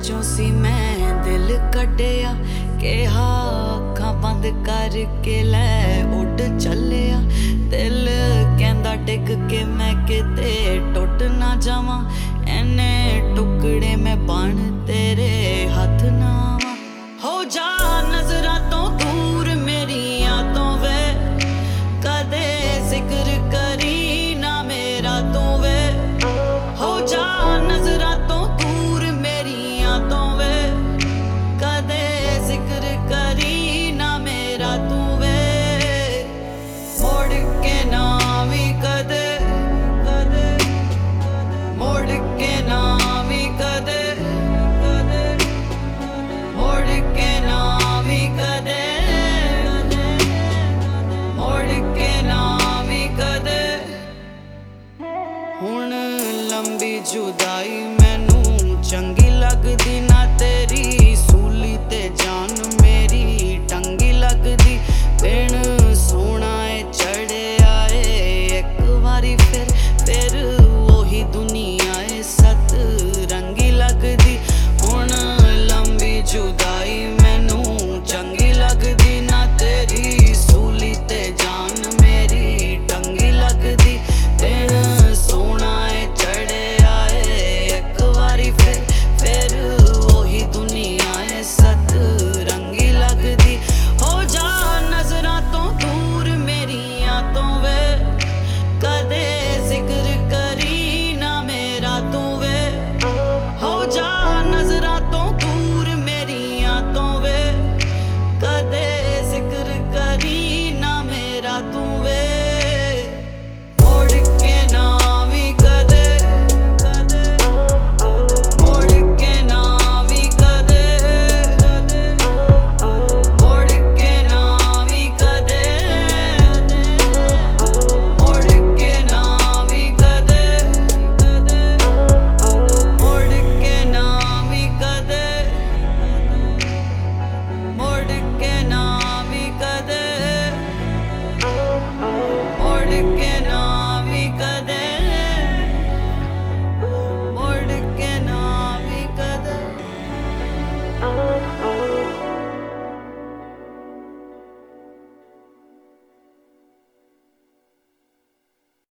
चों सी मैं दिल कड्डिया कहा अखां बंद करके लै उड चलिया दिल कहंदा डिग के मैं किते टुट ना जावां इन्ने टुकड़े मैं बन तेरे हथ ना आवां हो जा नजरां तो दूर मेरियां तो वे कदे जिक्र करी ना मेरा तू वे हो जा नजरां तो दूर मेरियां तो वे कदे जिक्र करी ना मेरा तू वे मुड़ के ना भी कदे कदे मुड़ के ना भी कदे कदे मुड़ के ना भी कदे मुड़ के ना भी कदे हुण लंबी जुदाई